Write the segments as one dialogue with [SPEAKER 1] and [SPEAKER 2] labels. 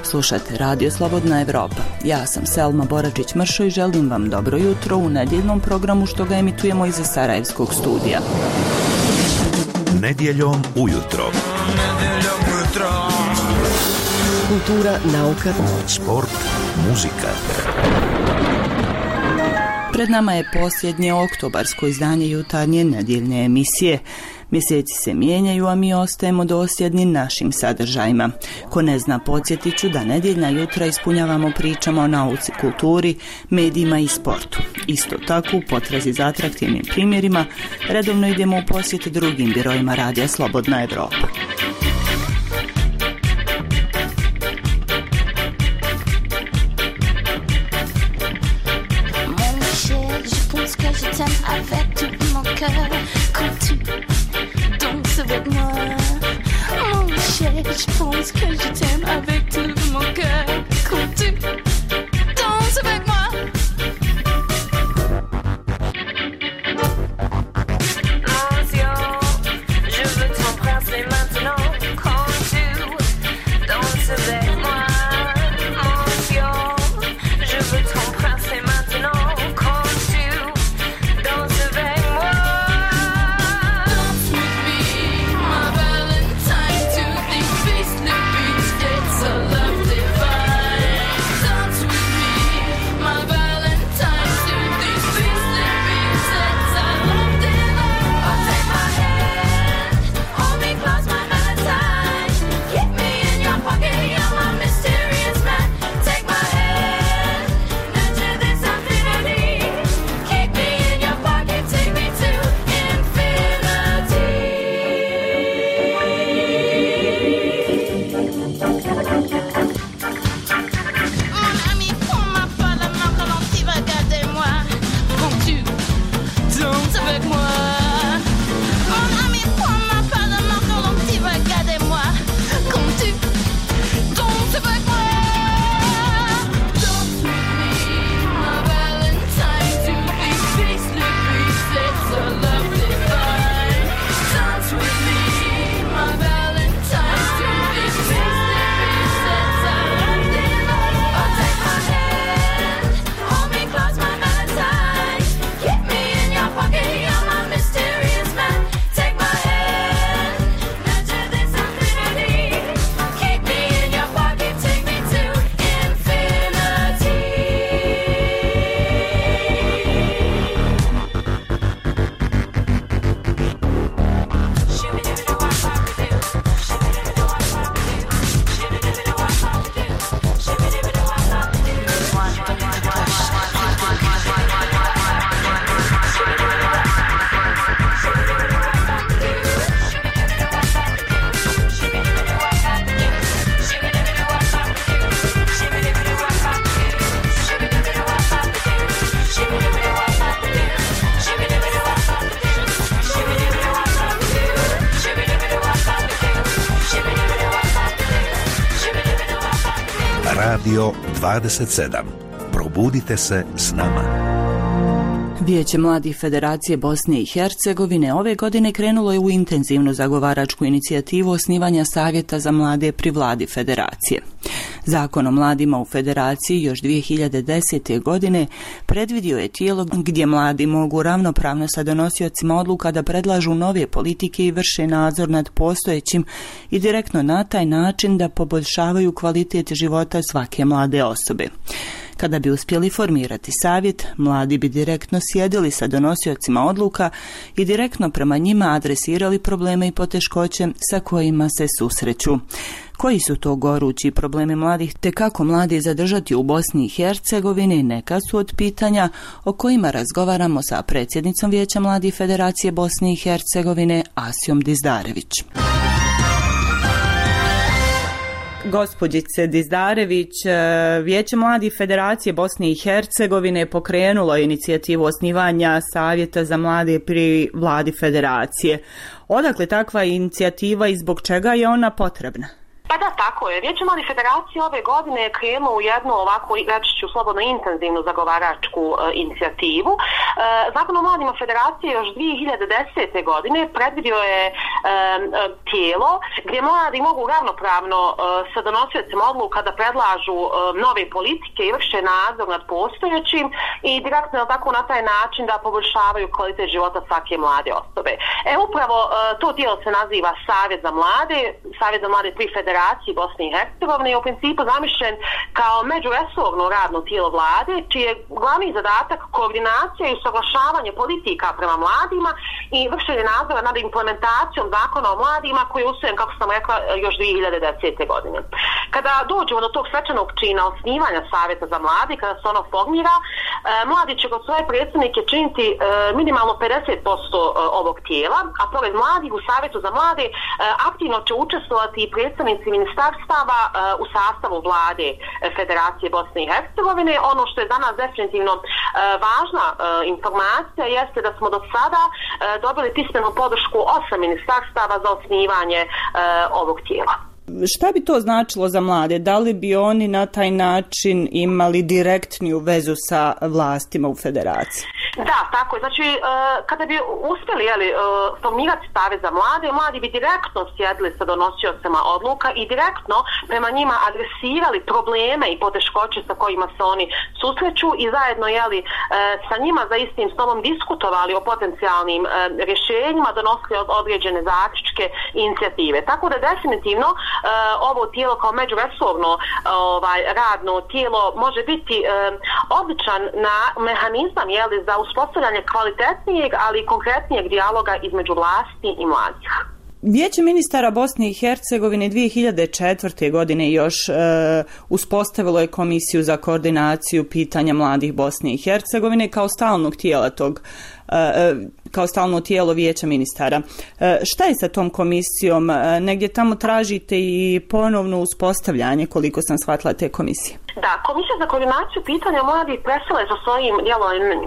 [SPEAKER 1] Slušate Radio Slobodna Evropa. Ja sam Selma Boračić-Mršo i želim vam dobro jutro u nedjeljnom programu što ga emitujemo iz Sarajevskog studija.
[SPEAKER 2] Nedjeljom ujutro.
[SPEAKER 3] Kultura, nauka,
[SPEAKER 2] sport, muzika.
[SPEAKER 1] Pred nama je posljednje oktobarsko izdanje jutarnje nedjeljne emisije. Mjeseci se mijenjaju, a mi ostajemo dosljedni našim sadržajima. Ko ne zna, podsjetit ću da nedjeljna jutra ispunjavamo pričama o nauci, kulturi, medijima i sportu. Isto tako, u potrazi za atraktivnim primjerima, redovno idemo u posjet drugim birojima Radija Slobodna Evropa.
[SPEAKER 4] Je pense que je t'aime avec tout mon cœur. Quand tu danses avec moi, mention, je veux t'embrasser maintenant. Quand tu danses avec moi, mention, je veux t'embrasser maintenant. Quand tu danses avec moi, dance with me, my Valentine. It's a love divine. Dance with me, my Valentine. To these sweet sleeping sets, I love divine. Oh, take my hand, hold me close, my Valentine. Keep me in your pocket, you're my mysterious man. Take my hand, nurture this infinity. Keep me in your pocket, take me to infinity. Mon ami, prends-moi pas la main quand tu vas garder moi. Quand tu danses avec moi. Mon ami, prends-moi pas la main quand tu vas garder moi. Quand tu danses avec moi. Dance with me, my Valentine. To these sweet sleeping sets, a love divine. Dance with me, my Valentine. To these sweet sleeping sets, I love divine. Oh, take my hand, hold me close, my Valentine. Keep me in your pocket, you're my mysterious man. Take my hand, nurture this infinity. Keep me in your pocket, take me to infinity.
[SPEAKER 2] Radio 27. Probudite se s nama.
[SPEAKER 1] Vijeće mladih Federacije Bosne i Hercegovine ove godine krenulo je u intenzivnu zagovaračku inicijativu osnivanja Savjeta za mlade pri vladi Federacije. Zakon o mladima u Federaciji još 2010. godine predvidio je tijelo gdje mladi mogu ravnopravno sa donosiocima odluka da predlažu nove politike i vrše nadzor nad postojećim i direktno na taj način da poboljšavaju kvalitet života svake mlade osobe. Kada bi uspjeli formirati savjet, mladi bi direktno sjedili sa donosiocima odluka i direktno prema njima adresirali probleme i poteškoće sa kojima se susreću. Koji su to gorući problemi mladih te kako mladi zadržati u Bosni i Hercegovini neka su od pitanja o kojima razgovaramo sa predsjednicom Vijeća mladih Federacije Bosne i Hercegovine Asijom Dizdarević. Gospođice Dizdarević, Vijeće mladih Federacije Bosne i Hercegovine pokrenulo je inicijativu osnivanja Savjeta za mlade pri vladi Federacije. Odakle takva inicijativa i zbog čega je ona potrebna?
[SPEAKER 5] Pa da, tako Tako je. Vijeće mladih federacije ove godine je krenulo u jednu ovako, reći ću slobodno, intenzivnu zagovaračku inicijativu. Zakon o mladima federacije još 2010. godine predvidio je tijelo gdje mladi mogu ravnopravno sa donosiocima odluka da predlažu nove politike i vrše nadzor nad postojećim i direktno tako na taj način da poboljšavaju kvalitet života svake mlade osobe. Upravo to tijelo se naziva Savjet za mlade pri Federaciji Bosne i Hercegovine je u principu zamišljen kao međuresorno radno tijelo vlade, čiji je glavni zadatak koordinacija i usaglašavanje politika prema mladima i vršenje nadzora nad implementacijom zakona o mladima koji je usvojen, kako sam rekla, još 2010. godine. Kada dođemo do tog svečanog čina osnivanja Savjeta za mlade, kada se ono formira, mladi će kod svoje predstavnike činiti minimalno 50% ovog tijela, a pored mladih u Savjetu za mlade aktivno će učestvovati i predstavnici ministarstava u sastavu vlade Federacije Bosne i Hercegovine. Ono što je za nas definitivno važna informacija jeste da smo do sada dobili pismenu podršku 8 ministarstava za osnivanje ovog tijela.
[SPEAKER 1] Šta bi to značilo za mlade? Da li bi oni na taj način imali direktniju vezu sa vlastima u federaciji?
[SPEAKER 5] Da, tako je. Znači, kada bi uspjeli formirati Savjet za mlade, mladi bi direktno sjedli sa donosiocima odluka i direktno prema njima adresirali probleme i poteškoće sa kojima se oni susreću i zajedno sa njima za istim stolom diskutovali o potencijalnim rješenjima, donosili određene zaključke i inicijative. Tako da definitivno ovo tijelo kao međuresorno radno tijelo može biti odličan mehanizam za uspostavljanje kvalitetnijeg, ali i konkretnijeg dijaloga između vlasti i mladih.
[SPEAKER 1] Vijeće ministara Bosne i Hercegovine 2004. godine još uspostavilo je Komisiju za koordinaciju pitanja mladih Bosne i Hercegovine kao stalnog tijela kao stalno tijelo Vijeća ministara. Šta je sa tom komisijom? Negdje tamo tražite i ponovno uspostavljanje, koliko sam shvatila, te komisije.
[SPEAKER 5] Da, Komisija za koordinaciju pitanja mladih prestala je sa svojim djelovanjem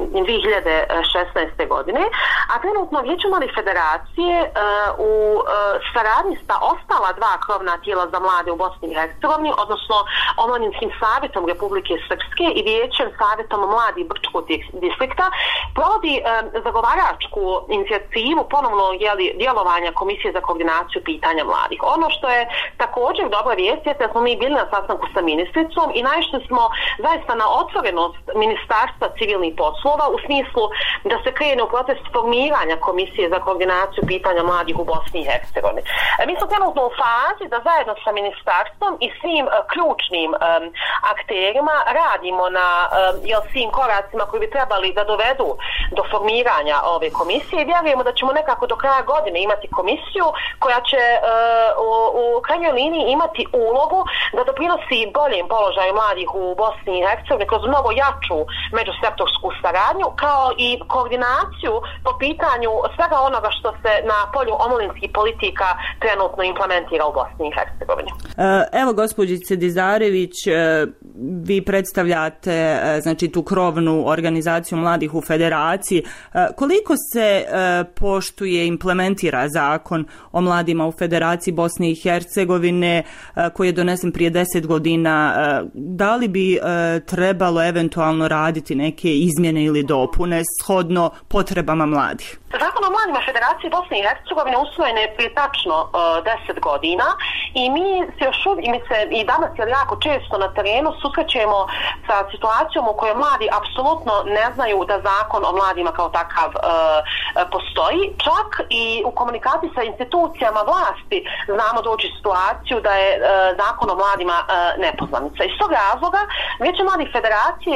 [SPEAKER 5] 2016. godine, a trenutno Vijeće mladih federacije u saradnji sa ostala dva krovna tijela za mlade u Bosni i Hercegovini, odnosno Omladinskim savjetom Republike Srpske i Vijećem savjetom mladih Brčkog distrikta, provodi zagovaračku inicijativu ponovno djelovanja Komisije za koordinaciju pitanja mladih. Ono što je također dobra vijest je da smo mi bili na sastanku sa ministricom i naišli smo zaista na otvorenost Ministarstva civilnih poslova u smislu da se krene u proces formiranja Komisije za koordinaciju pitanja mladih u Bosni i Hercegovini. Mi smo trenutno u fazi da zajedno sa ministarstvom i svim ključnim akterima radimo na svim koracima koji bi trebali da dovedu do formiranja ove komisije i vjerujemo da ćemo nekako do kraja godine imati komisiju koja će u krajnjoj liniji imati ulogu da doprinosi boljem položaju mladih u Bosni i Hercegovini kroz mnogo jaču međusektorsku saradnju kao i koordinaciju po pitanju svega onoga što se na polju omladinskih politika trenutno implementira u Bosni i Hercegovini.
[SPEAKER 1] Evo, gospođice Dizarević, vi predstavljate tu krovnu organizaciju mladih u federaciji. Koliko se poštuje, implementira zakon o mladima u Federaciji Bosne i Hercegovine koji je donesen prije 10 godina? Da li bi trebalo eventualno raditi neke izmjene ili dopune shodno potrebama mladih?
[SPEAKER 5] Zakon o mladima Federacije Bosne i Hercegovine usvojen je prije tačno 10 godina i mi se i danas jako često na terenu susrećemo sa situacijom u kojoj mladi apsolutno ne znaju da zakon o mladima kao takav postoji. Čak i u komunikaciji sa institucijama vlasti znamo doći situaciju da je zakon o mladima nepoznanica. Iz tog razloga Vijeće mladih federacije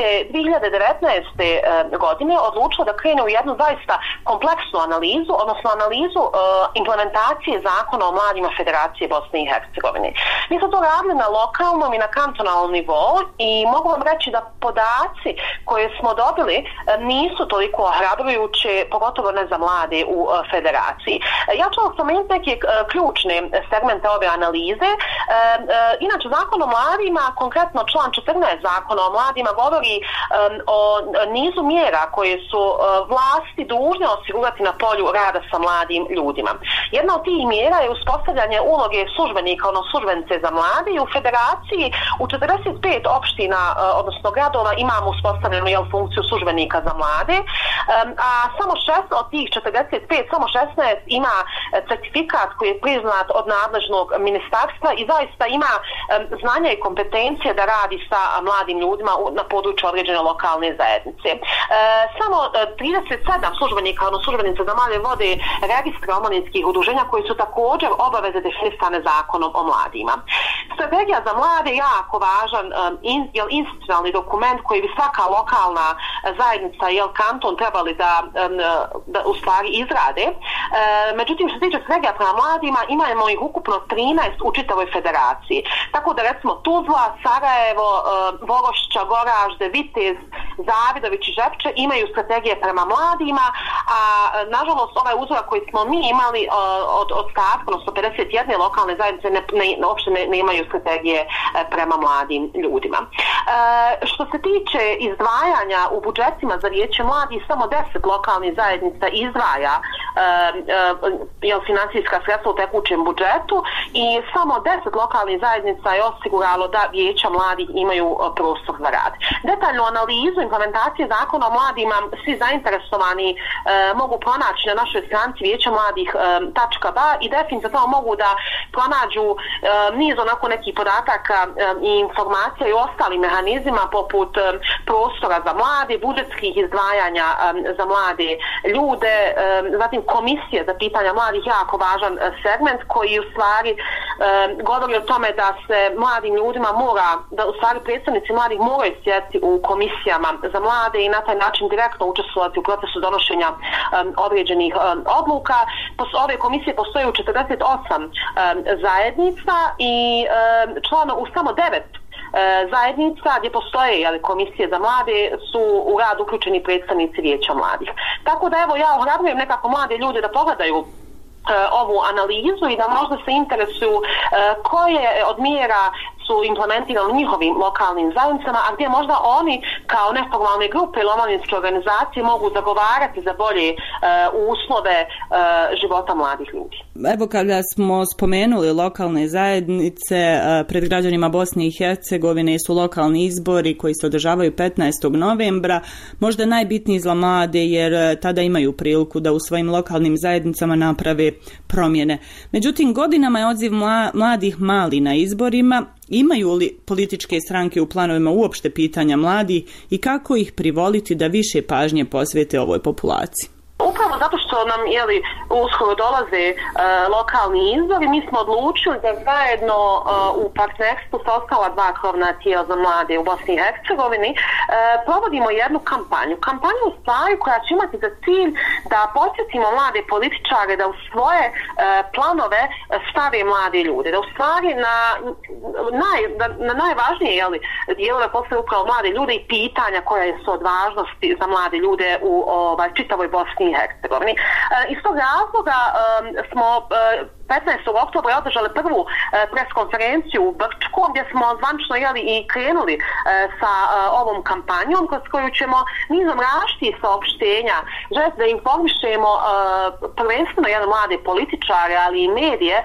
[SPEAKER 5] 2019. godine odlučilo da krene u jednu zaista kompleksnu analizu, odnosno analizu implementacije zakona o mladima Federacije Bosne i Hercegovine. Mi smo to radili na lokalnom i na kantonalnom nivou i mogu vam reći da podaci koje smo dobili nisu toliko ohrabrujuće, pogotovo ne za mlade u federaciji. Ja ću spomenuti neke ključne segmente ove analize. Inače, Zakon o mladima, konkretno član 14 Zakona o mladima, govori o nizu mjera koje su vlasti dužne osigurati na polju rada sa mladim ljudima. Jedna od tih mjera je uspostavljanje uloge službenika, odnosno službenice za mlade, i u federaciji u 45 opština, odnosno gradova, imamo uspostavljenu funkciju službenika za mlade, a samo 6 od tih 45, samo 16 ima certifikat koji je priznat od nadležnog ministarstva i zaista ima znanja i kompetencije da radi sa mladim ljudima na području određene lokalne zajednice. Samo 37 službenika, odnosno službenice za mlade vode registre omladinskih udruženja koji su također obaveze definisane Zakonom o mladima. Strategija za mlade je jako važan institucionalni dokument koji bi svaka lokalna zajednica i kanton trebali da u stvari izrade. Međutim, što se tiče strategija prema mladima, imamo ih ukupno 13 u čitavoj federaciji. Tako da recimo Tuzla, Sarajevo, Vorošća, Goražde, Vitez, Zavidović i Žepče imaju strategije prema mladima, a nažalost ovaj uzorak koji smo mi imali od ostatka, odnosno 51 lokalne zajednice uopšte ne imaju strategije prema mladim ljudima. Što se tiče izdvajanja u budžetima za vijeće mladih, samo 10 lokalnih zajednica izdvaja financijska sredstva u tekućem budžetu i samo 10 lokalnih zajednica je osiguralo da vijeća mladih imaju prostor za rad. Detaljnu analizu implementacije Zakona o mladima svi zainteresovani mogu pronaći na našoj stranici vijeća mladih.ba i definitivno mogu da pronađu niz onako nekih podataka i informacija i ostalim mehanizmima poput prostora za mlade, budžetskih izdvajanja za mlade ljude, zatim komisije za pitanja mladih, jako važan segment koji u stvari govori o tome da se mladim ljudima da u stvari predstavnici mladih moraju sjediti u komisijama za mlade i na taj način direktno učestvovati u procesu donošenja određenih odluka. Ove komisije postoje u 48 zajednica i u samo 9 zajednica gdje postoje komisije za mlade su u rad uključeni predstavnici vijeća mladih. Tako da evo ja ohrabrujem nekako mlade ljude da pogledaju ovu analizu i da možda se interesuju koje od mjera su implementirani u njihovim lokalnim zajednicama, a gdje možda oni kao neformalne grupe ili omladinske organizacije mogu zagovarati za bolje uslove života mladih ljudi.
[SPEAKER 1] Evo kada smo spomenuli lokalne zajednice, pred građanima Bosne i Hercegovine su lokalni izbori koji se održavaju 15. novembra, možda najbitniji za mlade jer tada imaju priliku da u svojim lokalnim zajednicama naprave promjene. Međutim, godinama je odziv mladih mali na izborima. Imaju li političke stranke u planovima uopšte pitanja mladih i kako ih privoliti da više pažnje posvete ovoj populaciji?
[SPEAKER 5] Upravo zato što nam uskoro dolaze lokalni izbori, mi smo odlučili da zajedno u partnerstvu sa ostala dva krovna tijela za mlade u Bosni i Hercegovini provodimo jednu kampanju. Kampanju u stvari koja će imati za cilj da podsjetimo mlade političare da u svoje planove stave mlade ljude, da u stvari na najvažnije dijelove postave upravo mlade ljude i pitanja koja su od važnosti za mlade ljude u čitavoj Bosni i Hercegovini. Iz tog razloga smo 15. oktobra održali prvu preskonferenciju u Brčku gdje smo zvančno i krenuli sa ovom kampanjom kroz koju ćemo nizom različitih saopštenja želiti da informišemo prvenstveno mlade političare, ali i medije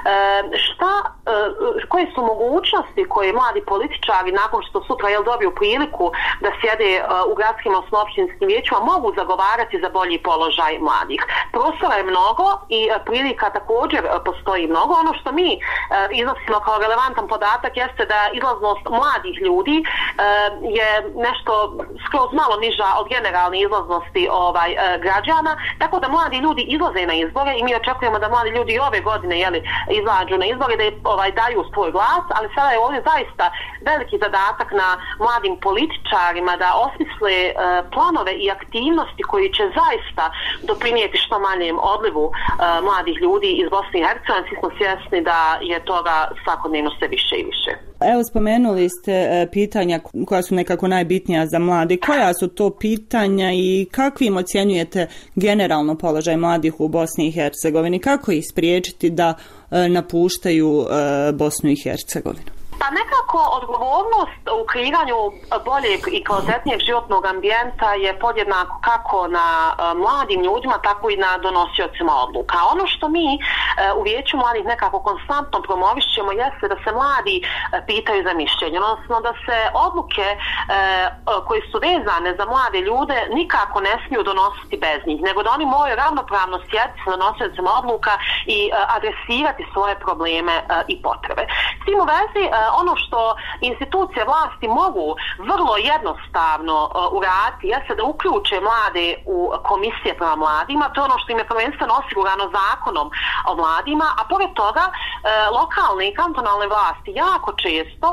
[SPEAKER 5] koje su mogućnosti koje mladi političari nakon što sutra dobiju priliku da sjede u gradskim odnosno općinskim vijećima mogu zagovarati za bolji položaj mladih. Prostora je mnogo i prilika također postoji mnogo. Ono što mi iznosimo kao relevantan podatak jeste da izlaznost mladih ljudi je nešto skroz malo niža od generalne izlaznosti građana, tako da mladi ljudi izlaze na izbore i mi očekujemo da mladi ljudi ove godine izađu na izbore, da daju svoj glas, ali sada je ovdje zaista veliki zadatak na mladim političarima da osmisle planove i aktivnosti koji će zaista doprinijeti što manjem odlivu mladih ljudi iz Bosne i Hercegovine. Svi smo svjesni da je toga svakodnevno sve više i više.
[SPEAKER 1] Evo, spomenuli ste pitanja koja su nekako najbitnija za mlade. Koja su to pitanja i kakvim ocjenjujete generalno položaj mladih u Bosni i Hercegovini? Kako ih spriječiti da napuštaju Bosnu i Hercegovinu?
[SPEAKER 5] Pa nekako odgovornost u kreiranju boljeg i kvalitetnijeg životnog ambijenta je podjednako kako na mladim ljudima, tako i na donosiocima odluka. Ono što mi u Vijeću mladih nekako konstantno promovišćemo jeste da se mladi pitaju za mišljenje, odnosno da se odluke koje su vezane za mlade ljude nikako ne smiju donositi bez njih, nego da oni moraju ravnopravno sjediti sa donosiocima odluka i adresirati svoje probleme i potrebe. S tim u vezi, ono što institucije vlasti mogu vrlo jednostavno uraditi jeste da uključe mlade u komisije prema mladima, to je ono što im je prvenstveno osigurano zakonom o mladima, a pored toga lokalne i kantonalne vlasti jako često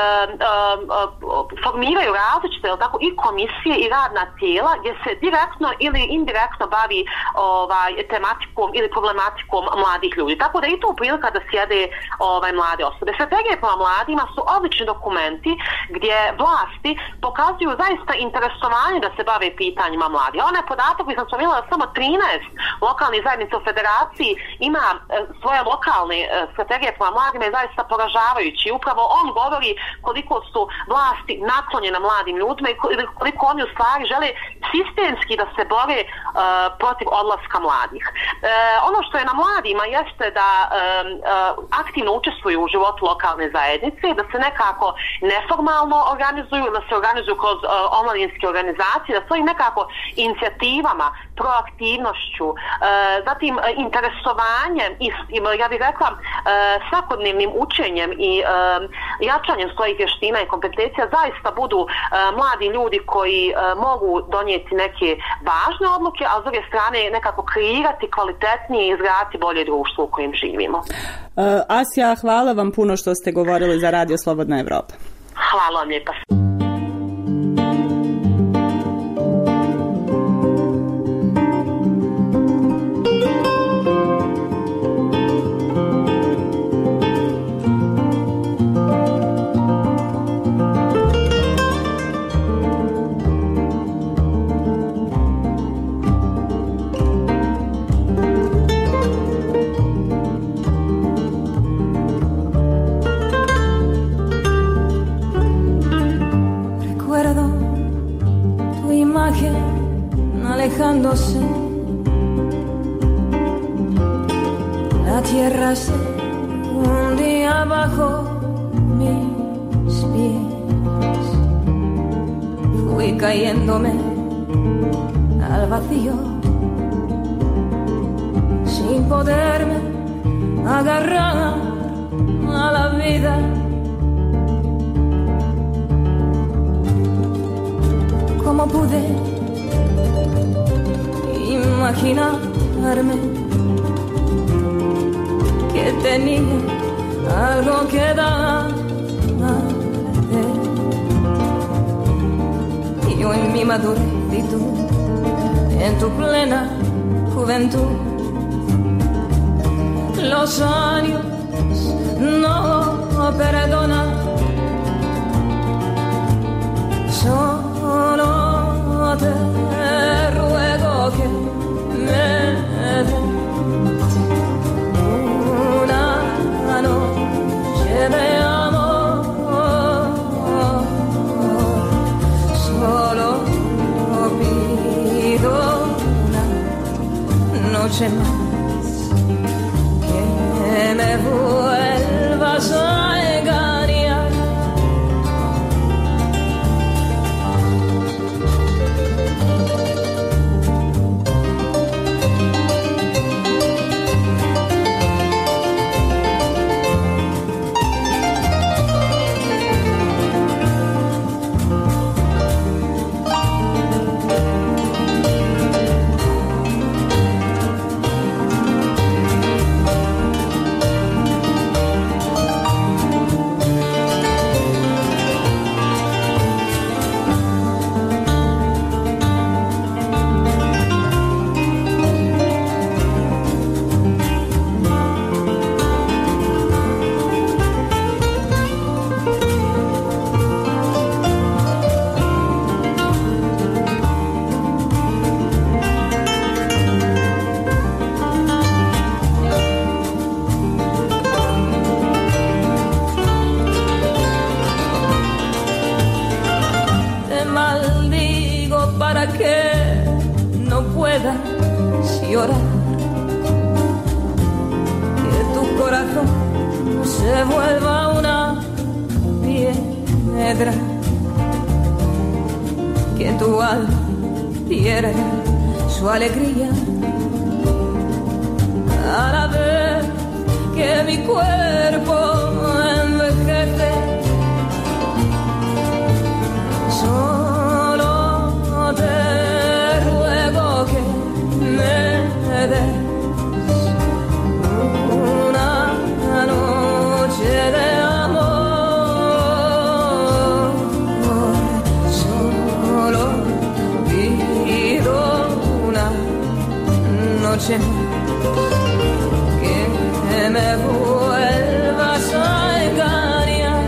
[SPEAKER 5] formiraju različite i komisije i radna tijela gdje se direktno ili indirektno bavi tematikom ili problematikom mladih ljudi. Tako da je to prilika da sjede mlade osobe. Strategije prema mladima su odlični dokumenti gdje vlasti pokazuju zaista interesovanje da se bave pitanjima mladih. Onaj podatak koji sam spomenula da samo 13 lokalnih zajednica u federaciji ima svoje lokalne strategije prema mladima je zaista poražavajući. Upravo on govori koliko su vlasti naklonjene mladim ljudima i koliko oni u stvari žele sistemski da se bore protiv odlaska mladih. Ono što je na mladima jeste da aktivno učestvuju u životu lokalne zajednice, da se nekako neformalno organizuju, da se organizuju kroz omladinske organizacije, da svojim nekako inicijativama, proaktivnošću, zatim interesovanjem i, ja bih rekla, svakodnevnim učenjem i jačanjem svojih vještina i kompetencija zaista budu mladi ljudi koji mogu donijeti neke važne odluke, a s druge strane nekako kreirati kvalitetnije i izgraditi bolje društvo u kojem živimo.
[SPEAKER 1] Asja, hvala vam puno što ste govorili za Radio Slobodna Evropa.
[SPEAKER 5] Hvala vam lijepa.
[SPEAKER 6] Alejándose, la tierra se hundía bajo mis pies. Fui cayéndome al vacío, sin poderme agarrar a la vida. ¿Cómo pude imaginarme que tenía algo que dar? Y yo en mi madurez y tú en tu plena juventud, los años no perdonan. Solo te ruego que me des una noche de amor. Solo pido una noche más, que me vuelvas a engañar. llorar, que tu corazón se vuelva una piedra, que tu alma pierda su alegría a la vez que mi cuerpo envejece. Solo te ruego que me des una noche de amor. Solo pido una noche que me vuelvas a engañar.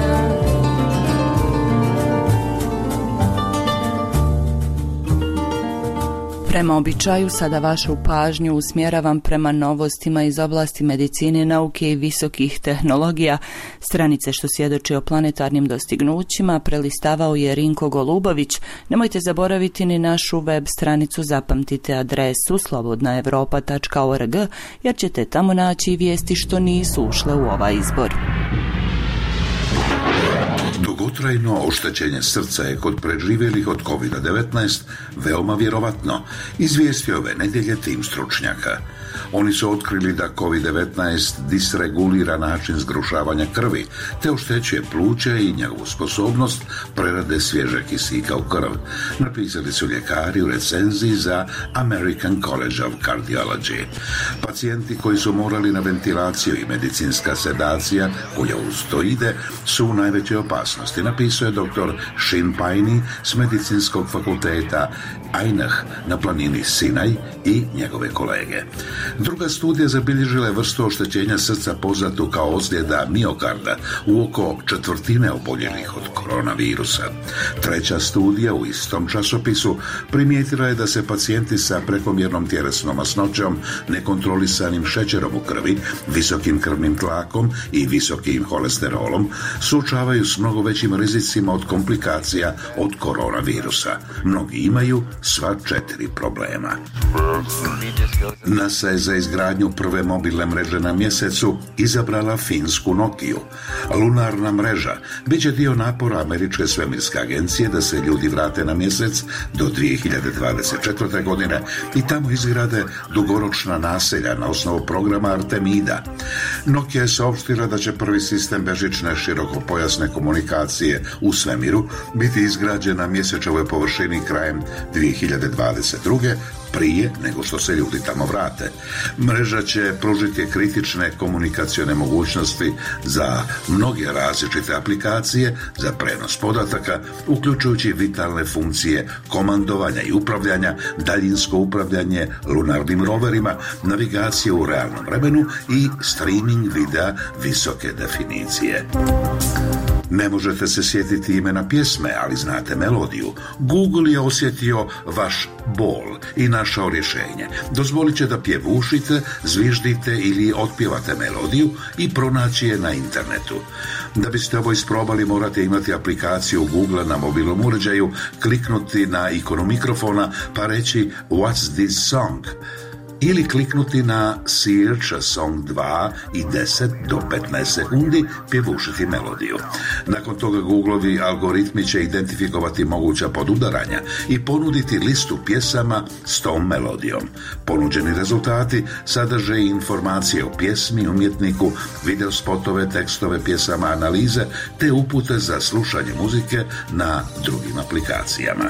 [SPEAKER 1] Prema običaju sada vašu pažnju usmjeravam prema novostima iz oblasti medicine, nauke i visokih tehnologija. Stranice što svjedoče o planetarnim dostignućima prelistavao je Rinko Golubović. Nemojte zaboraviti ni našu web stranicu, zapamtite adresu slobodnaevropa.org jer ćete tamo naći vijesti što nisu ušle u ovaj izbor.
[SPEAKER 7] Dugotrajno oštećenje srca je kod preživjelih od COVID-19 veoma vjerovatno, izvijestio ove nedjelje tim stručnjaka. Oni su otkrili da COVID-19 disregulira način zgrušavanja krvi, te oštećuje pluća i njegovu sposobnost prerade svježeg kisika u krv, napisali su ljekari u recenziji za American College of Cardiology. Pacijenti koji su morali na ventilaciju i medicinska sedacija koja uz to ide su u najvećoj opasnosti, napisao je dr. Shin Paini s medicinskog fakulteta Ainah na planini Sinaj i njegove kolege. Druga studija zabilježila je vrstu oštećenja srca poznatu kao ozljeda miokarda u oko četvrtine oboljelih od koronavirusa. Treća studija u istom časopisu primijetila je da se pacijenti sa prekomjernom tjelesnom masnoćom, nekontrolisanim šećerom u krvi, visokim krvnim tlakom i visokim holesterolom suočavaju s mnogo većim rizicima od komplikacija od koronavirusa. Mnogi imaju sva 4 problema. NASA je za izgradnju prve mobilne mreže na mjesecu izabrala finsku Nokiju. Lunarna mreža bit će dio napora američke svemirske agencije da se ljudi vrate na mjesec do 2024. godine i tamo izgrade dugoročna naselja na osnovu programa Artemida. Nokia je saopštila da će prvi sistem bežične širokopojasne komunikacije u svemiru biti izgrađen na mjesečevoj površini krajem 2022. prije nego što se ljudi tamo vrate. Mreža će pružiti kritične komunikacione mogućnosti za mnoge različite aplikacije za prenos podataka, uključujući vitalne funkcije komandovanja i upravljanja, daljinsko upravljanje lunarnim roverima, navigacije u realnom vremenu i streaming videa visoke definicije. Ne možete se sjetiti imena pjesme, ali znate melodiju. Google je osjetio vaš bol i našao rješenje. Dozvolit će da pjevušite, zviždite ili otpjevate melodiju i pronaći je na internetu. Da biste ovo isprobali, morate imati aplikaciju Google na mobilnom uređaju, kliknuti na ikonu mikrofona pa reći What's this song? Ili kliknuti na Search a Song 2 i 10 do 15 sekundi pjevušiti melodiju. Nakon toga Googlovi algoritmi će identifikovati moguća podudaranja i ponuditi listu pjesama s tom melodijom. Ponuđeni rezultati sadrže informacije o pjesmi, umjetniku, videospotove, tekstove pjesama, analize te upute za slušanje muzike na drugim aplikacijama.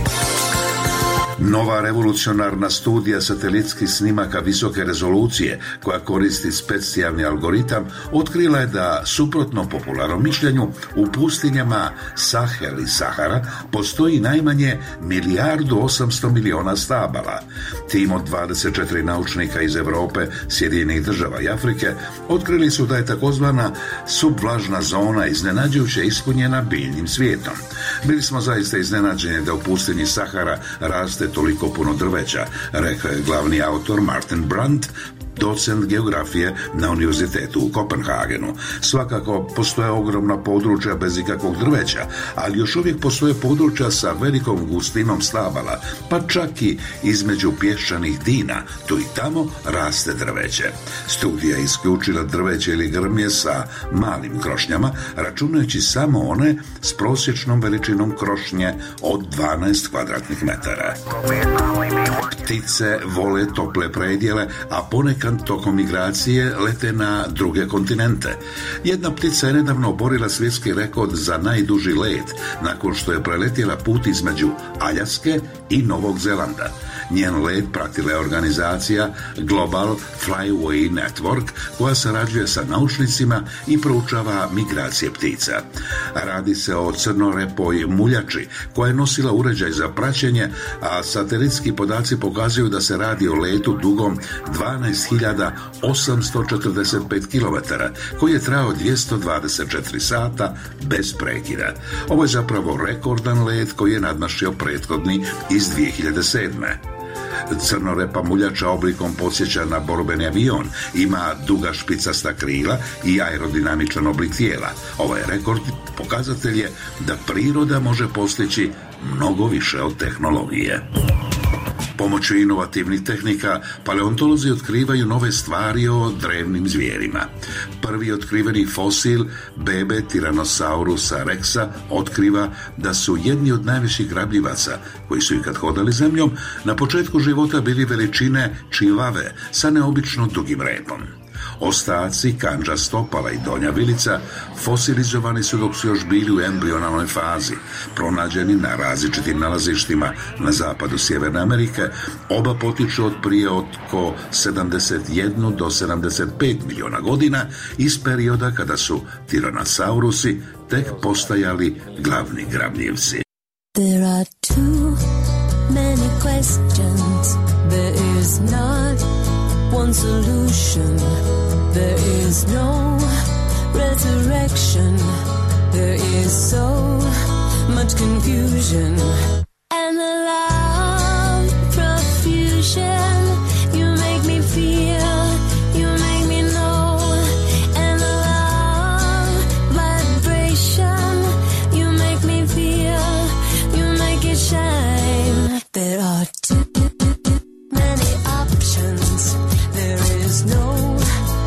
[SPEAKER 7] Nova revolucionarna studija satelitskih snimaka visoke rezolucije koja koristi specijalni algoritam otkrila je da, suprotno popularnom mišljenju, u pustinjama Sahel i Sahara postoji najmanje 1.800.000.000 stabala. Tim od 24 naučnika iz Europe, Sjedinjenih država i Afrike otkrili su da je takozvana subvlažna zona iznenađujuće ispunjena biljnim svijetom. Bili smo zaista iznenađeni da u pustinji Sahara raste toliko puno drveća, rekao je glavni autor Martin Brandt, docent geografije na univerzitetu u Kopenhagenu. Svakako postoje ogromna područja bez ikakvog drveća, ali još uvijek postoje područja sa velikom gustinom stabala, pa čak i između pješčanih dina, tu i tamo raste drveće. Studija je isključila drveće ili grmlje sa malim krošnjama, računajući samo one s prosječnom veličinom krošnje od 12 kvadratnih metara. Ptice vole tople predjele, a ponekad tokom migracije lete na druge kontinente. Jedna ptica je nedavno oborila svjetski rekord za najduži let, nakon što je preletjela put između Aljaske i Novog Zelanda. Njen let pratila je organizacija Global Flyway Network, koja sarađuje sa naučnicima i proučava migracije ptica. Radi se o crnorepoj muljači, koja je nosila uređaj za praćenje, a satelitski podaci pokazuju da se radi o letu dugom 12.845 km, koji je trajao 224 sata bez prekida. Ovo je zapravo rekordan let koji je nadmašio prethodni iz 2007. Crnorepa muljača oblikom podsjeća na borbeni avion, ima duga špicasta krila i aerodinamičan oblik tijela. Ovaj rekord pokazatelj je da priroda može postići mnogo više od tehnologije. Pomoću inovativnih tehnika paleontolozi otkrivaju nove stvari o drevnim zvijerima. Prvi otkriveni fosil bebe Tyrannosaurusa rexa otkriva da su jedni od najvećih grabljivaca koji su ikad hodali zemljom na početku života bili veličine čivave sa neobično dugim repom. Ostaci kandža stopala i donja vilica fosilizovani su dok su još bili u embrionalnoj fazi, pronađeni na različitim nalazištima na zapadu Sjeverne Amerike. Oba potiču od prije oko 71 do 75 milijuna godina, iz perioda kada su tiranosaurusi tek postajali glavni grabljivci.
[SPEAKER 8] There are too many questions. There is not one solution. There is no resurrection. There is so much confusion and a loud profusion. You make me feel, you make me know, and a loud vibration. You make me feel, you make it shine. There are too many options. There is no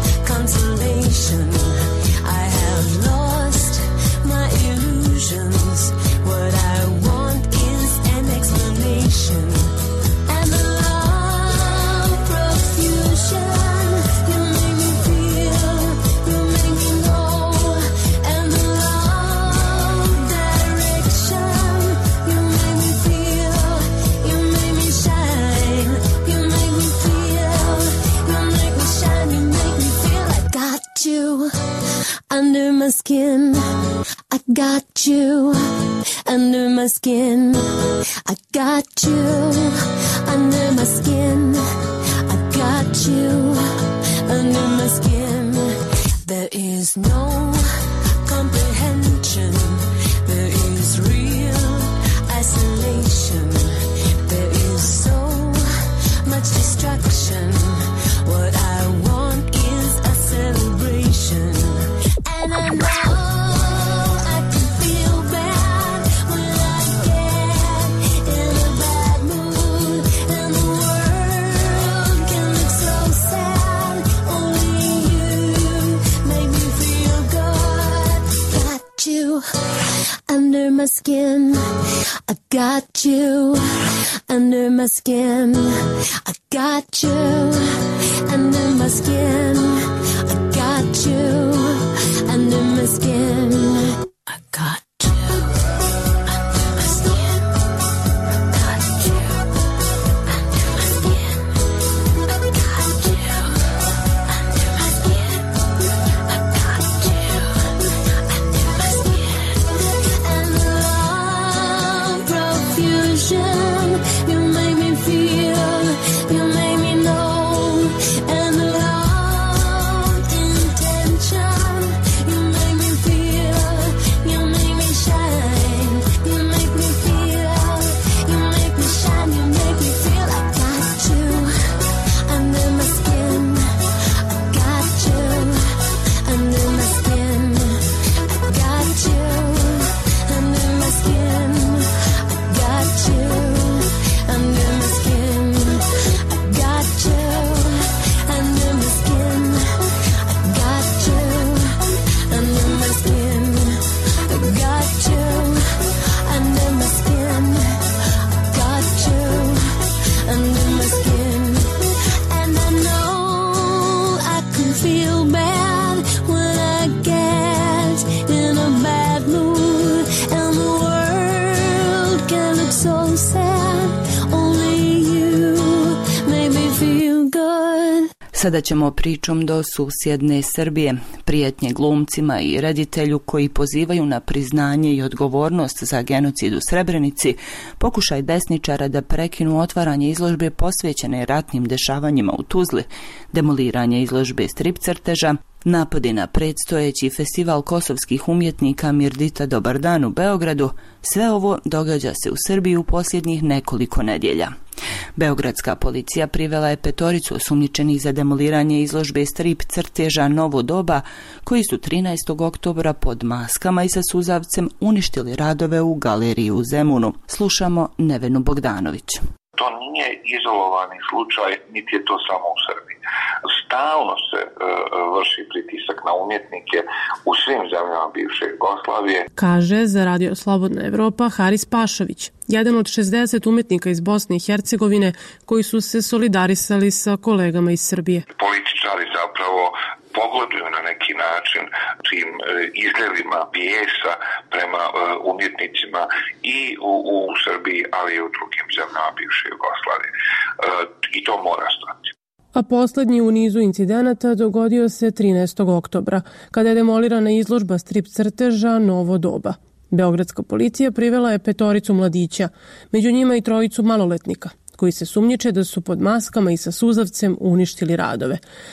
[SPEAKER 8] consolation. I have lost my illusions. What I want is an explanation. And the love profusion. You make me feel, you make me know. And the love direction. You make me feel, you make me shine. You make me feel, you make me shine. You make me feel I got you under my skin. I got you under my skin. I got you under my skin. I got you under my skin. There is no comprehension. There is real isolation. There is so much destruction. What I want is a celebration. And I know I can feel bad when I get in a bad mood. And the world can look so sad. Only you make me feel good. Got you under my skin. I got you under my skin. I got you under my skin. I got you under my skin. I got you under my skin. I got you under my skin. I got you under my skin. I got you under my skin. And love profusion. You make me feel, you make me know. And love intention. You make me feel, good.
[SPEAKER 1] Sada ćemo pričom do susjedne Srbije. Prijetnje glumcima i reditelju koji pozivaju na priznanje i odgovornost za genocid u Srebrenici, pokušaj desničara da prekinu otvaranje izložbe posvećene ratnim dešavanjima u Tuzli, demoliranje izložbe strip crteža, napadi na predstojeći festival kosovskih umjetnika Mirdita Dobar dan u Beogradu, sve ovo događa se u Srbiji u posljednjih nekoliko nedjelja. Beogradska policija privela je 5 osumnjičenih za demoliranje izložbe strip crteža Novo doba, koji su 13. oktobra pod maskama i sa suzavcem uništili radove u galeriji u Zemunu. Slušamo Nevenu Bogdanović.
[SPEAKER 9] To nije izolovani slučaj, niti je to samo u Srbiji. Stalno se vrši pritisak na umjetnike u svim zemljama bivše Jugoslavije.
[SPEAKER 10] Kaže za Radio Slobodna Evropa Haris Pašović, jedan od 60 umjetnika iz Bosne i Hercegovine koji su se solidarisali sa kolegama iz Srbije.
[SPEAKER 9] Političari zapravo pogoduju na neki način tim izljevima bijesa prema umjetnicima i u Srbiji, ali i u drugim zemljama bivše Jugoslavije. I to mora stati.
[SPEAKER 10] A posljednji u nizu incidenata dogodio se 13. oktobra, kada je demolirana izložba strip crteža Novo doba. Beogradska policija privela je 5 mladića, među njima i 3 maloletnika, koji se sumnjiče da su pod maskama i sa suzavcem uništili radove.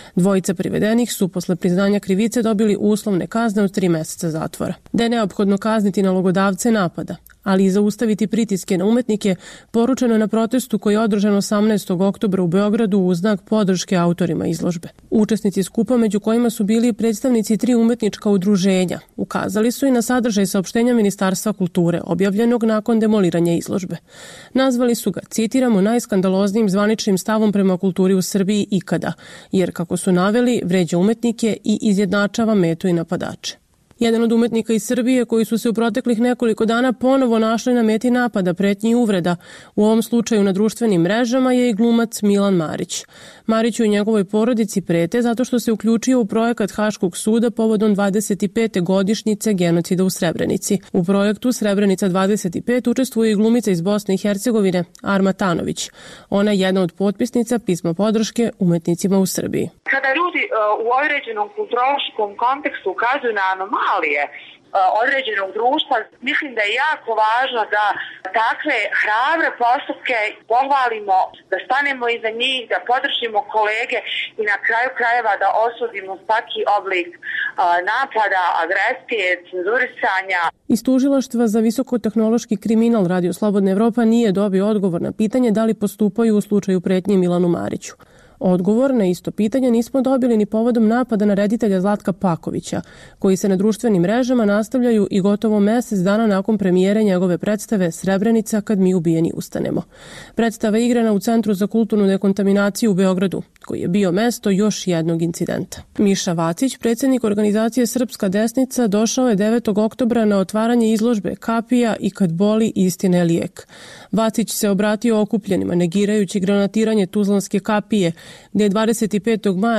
[SPEAKER 10] 2 privedenih su posle priznanja krivice dobili uslovne kazne od 3 mjeseca zatvora. Da je neophodno kazniti nalogodavce napada, ali i zaustaviti pritiske na umetnike, poručeno je na protestu koji je održan 18. oktobra u Beogradu u znak podrške autorima izložbe. Učesnici skupa, među kojima su bili predstavnici 3 umetnička udruženja, ukazali su i na sadržaj saopštenja Ministarstva kulture, objavljenog nakon demoliranja izložbe. Nazvali su ga, citiramo, najskandaloznijim zvaničnim stavom prema kulturi u Srbiji ikada, jer, kako su naveli, vređa umetnike i izjednačava metu i napadače. Jedan od umetnika iz Srbije koji su se u proteklih nekoliko dana ponovo našli na meti napada, pretnji i uvreda, u ovom slučaju na društvenim mrežama, je i glumac Milan Marić. Mariću i njegovoj porodici prete zato što se uključio u projekat Haškog suda povodom 25. godišnjice genocida u Srebrenici. U projektu Srebrenica 25 učestvuje i glumica iz Bosne i Hercegovine Arma Tanović. Ona je jedna od potpisnica pisma podrške umetnicima u Srbiji.
[SPEAKER 5] Kada ljudi u određenom kulturološkom kontekstu ukazuju na anomalije određenog društva, mislim da je jako važno da takve hrabre postupke pohvalimo, da stanemo iza njih, da podržimo kolege i na kraju krajeva da osudimo svaki oblik napada, agresije, cenzurisanja.
[SPEAKER 10] Iz tužilaštva za visokotehnološki kriminal Radio Slobodna Evropa nije dobio odgovor na pitanje da li postupaju u slučaju pretnje Milanu Mariću. Odgovor na isto pitanje nismo dobili ni povodom napada na reditelja Zlatka Pakovića, koji se na društvenim mrežama nastavljaju i gotovo mjesec dana nakon premijere njegove predstave Srebrenica kad mi ubijeni ustanemo. Predstava je igrana u Centru za kulturnu dekontaminaciju u Beogradu, koji je bio mesto još jednog incidenta. Miša Vacić, predsjednik organizacije Srpska desnica, došao je 9. oktobra na otvaranje izložbe Kapija i kad boli istina je lijek. Vacić se obratio okupljenima, negirajući granatiranje Tuzlanske kapije, gdje je 25. maja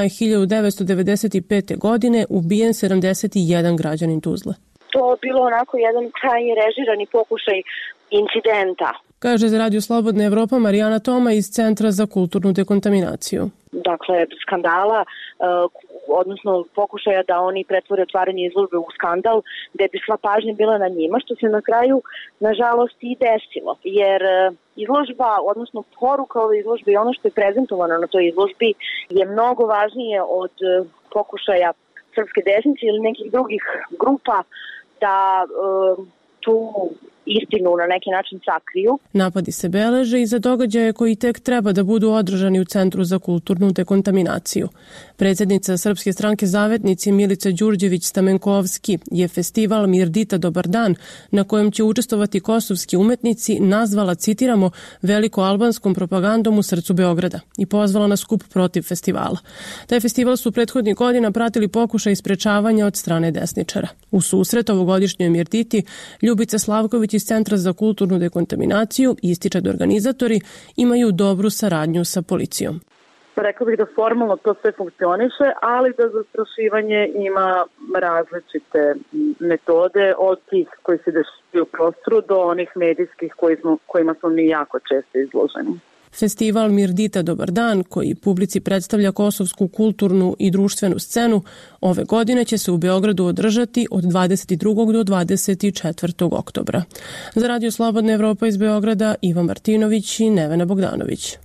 [SPEAKER 10] 1995. godine ubijen 71 građanin Tuzle.
[SPEAKER 11] To je bilo onako jedan krajnje režirani pokušaj incidenta.
[SPEAKER 10] Kaže za Radio Slobodna Evropa Marijana Toma iz Centra za kulturnu dekontaminaciju.
[SPEAKER 11] Dakle, skandala, odnosno pokušaja da oni pretvore otvaranje izložbe u skandal, gde bi sva pažnja bila na njima, što se na kraju, nažalost, i desilo. Jer izložba, odnosno poruka ove izložbe i ono što je prezentovano na toj izložbi je mnogo važnije od pokušaja srpske desnice ili nekih drugih grupa da tu istinu na neki način sakriju.
[SPEAKER 10] Napadi se beleže i za događaje koji tek treba da budu održani u Centru za kulturnu dekontaminaciju. Predsjednica Srpske stranke Zavetnici Milica Đurđević-Stamenkovski je festival Mirdita Dobar dan, na kojem će učestvovati kosovski umetnici, nazvala, citiramo, veliko-albanskom propagandom u srcu Beograda i pozvala na skup protiv festivala. Taj festival su prethodnih godina pratili pokušaj sprečavanja od strane desničara. U susret ovogodišnjoj Mirditi Ljubica Slavković iz Centra za kulturnu dekontaminaciju ističe da organizatori imaju dobru saradnju sa policijom.
[SPEAKER 12] Rekla bih da formalno to sve funkcioniše, ali da zastrašivanje ima različite metode, od tih koji se dešavaju u prostoru do onih medijskih kojima smo mi jako često izloženi.
[SPEAKER 10] Festival Mirdita Dobar dan, koji publici predstavlja kosovsku kulturnu i društvenu scenu, ove godine će se u Beogradu održati od 22. do 24. oktobra. Za Radio Slobodna Evropa iz Beograda, Iva Martinović i Nevena Bogdanović.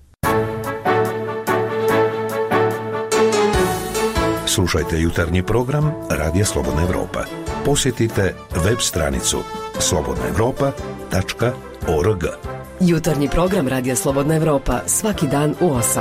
[SPEAKER 2] Slušajte jutarnji program Radija Slobodna Evropa. Posjetite web stranicu slobodnaevropa.org.
[SPEAKER 3] Jutarnji program Radija Slobodna Evropa svaki dan u 8.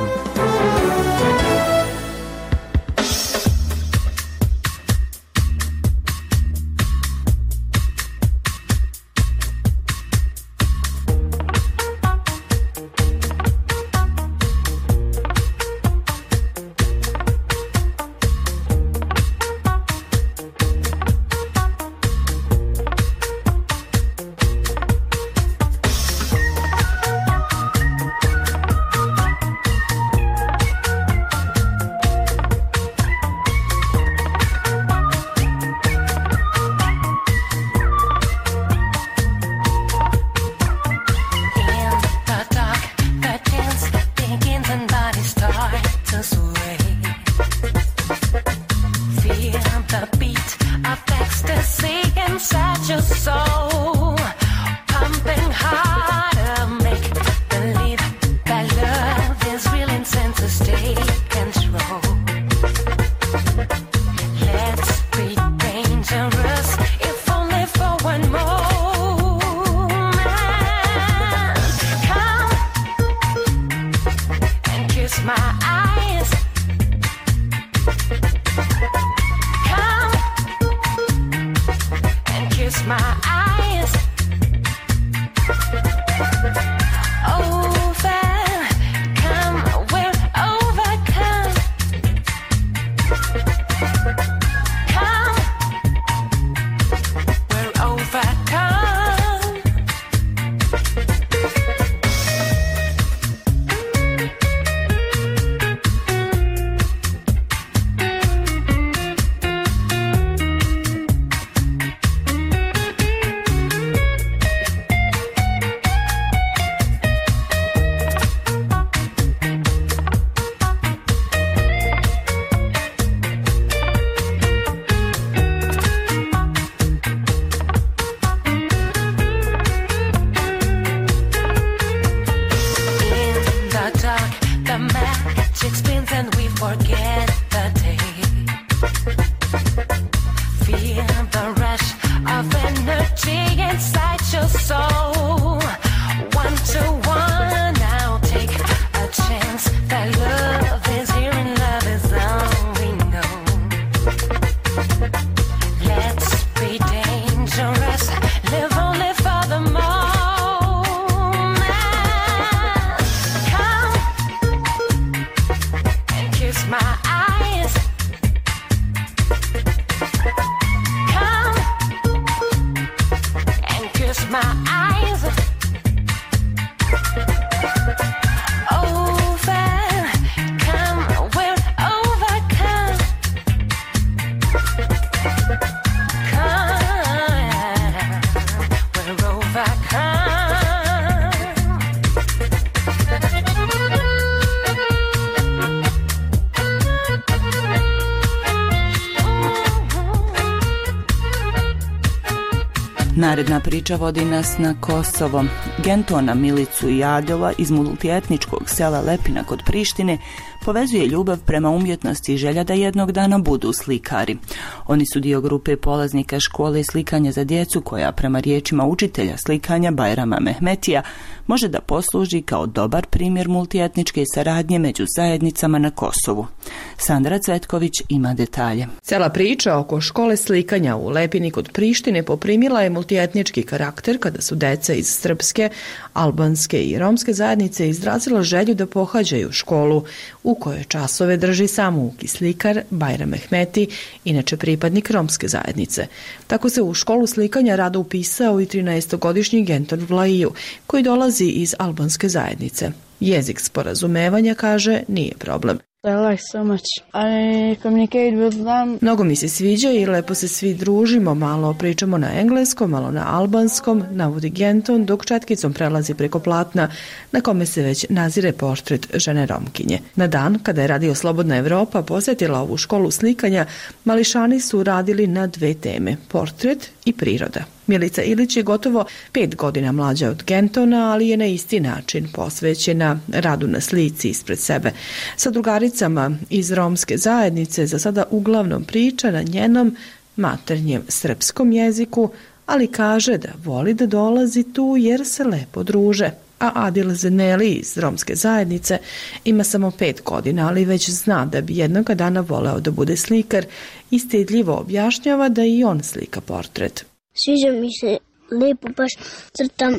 [SPEAKER 1] Naredna priča vodi nas na Kosovo. Gentona, Milicu i Adela iz multietničkog sela Lepina kod Prištine povezuje ljubav prema umjetnosti i želja da jednog dana budu slikari. Oni su dio grupe polaznika škole slikanja za djecu koja, prema riječima učitelja slikanja Bajrama Mehmetija, može da posluži kao dobar primjer multietničke saradnje među zajednicama na Kosovu. Sandra Cvetković ima detalje.
[SPEAKER 13] Cela priča oko škole slikanja u Lepini kod Prištine poprimila je multietnički karakter kada su deca iz srpske, albanske i romske zajednice izrazila želju da pohađaju školu u kojoj časove drži samouki slikar Bajram Mehmeti, inače pripadnik romske zajednice. Tako se u školu slikanja rado upisao i 13-godišnji Genton Vlaiju, koji dolazi iz albanske zajednice. Jezik sporazumevanja, kaže, nije problem.
[SPEAKER 14] I like so much. I communicate with them.
[SPEAKER 13] Mnogo mi se sviđa i lepo se svi družimo, malo pričamo na engleskom, malo na albanskom, navodi Genton, dok četkicom prelazi preko platna na kome se već nazire portret žene Romkinje. Na dan kada je Radio Slobodna Evropa posjetila ovu školu slikanja, mališani su radili na dve teme, portret i priroda. Milica Ilić je gotovo 5 godina mlađa od Gentona, ali je na isti način posvećena radu na slici ispred sebe. Sa drugaricama iz romske zajednice za sada uglavnom priča na njenom maternjem srpskom jeziku, ali kaže da voli da dolazi tu jer se lepo druže. A Adil Zeneli iz romske zajednice ima samo 5 godina, ali već zna da bi jednoga dana voleo da bude slikar i stidljivo objašnjava da i on slika portret.
[SPEAKER 15] Sviđa mi se lepo, baš crtam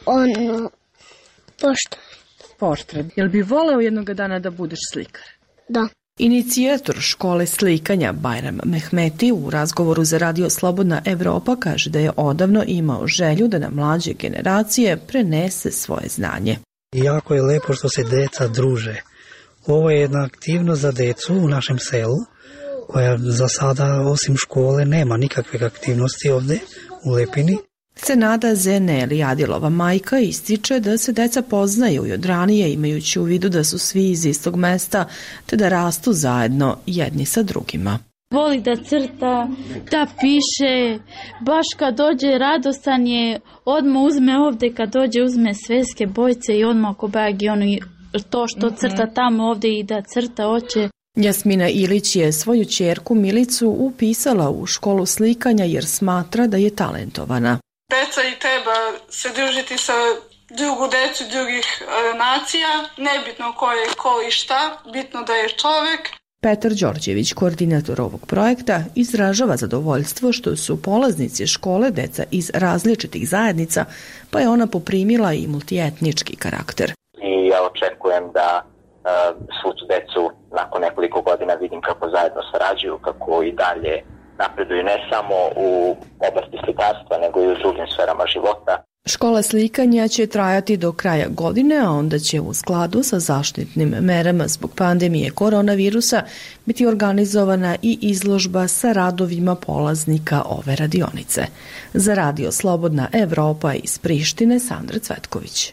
[SPEAKER 15] pošto.
[SPEAKER 13] Portret. Jel bi voleo jednoga dana da budeš slikar?
[SPEAKER 15] Da.
[SPEAKER 13] Inicijator škole slikanja Bajram Mehmeti u razgovoru za Radio Slobodna Evropa kaže da je odavno imao želju da na mlađe generacije prenese svoje znanje.
[SPEAKER 16] Jako je lepo što se deca druže. Ovo je jedna aktivnost za decu u našem selu, koja za sada osim škole nema nikakve aktivnosti ovdje u Lepini.
[SPEAKER 13] Senada Zeneli, Adilova majka, ističe da se deca poznaju i od ranije imajući u vidu da su svi iz istog mesta te da rastu zajedno jedni sa drugima.
[SPEAKER 17] Voli da crta, da piše, baš kad dođe radostan je, odmah uzme ovdje, kad dođe uzme sveske bojce i odmah oko bagi to što crta tamo ovdje i da crta oće.
[SPEAKER 13] Jasmina Ilić je svoju ćerku Milicu upisala u školu slikanja jer smatra da je talentovana.
[SPEAKER 18] Deca i treba se družiti sa drugu decu drugih nacija, nebitno ko je ko i šta, bitno da je čovek.
[SPEAKER 13] Petar Đorđević, koordinator ovog projekta, izražava zadovoljstvo što su polaznici škole deca iz različitih zajednica, pa je ona poprimila i multietnički karakter.
[SPEAKER 19] I ja očekujem da svu tu decu nakon nekoliko godina vidim kako zajedno sarađuju, kako i dalje napreduju ne samo u oblasti slikarstva, nego i u drugim sferama života.
[SPEAKER 13] Škola slikanja će trajati do kraja godine, a onda će u skladu sa zaštitnim merama zbog pandemije koronavirusa biti organizovana i izložba sa radovima polaznika ove radionice. Za Radio Slobodna Evropa iz Prištine, Sandra Cvetković.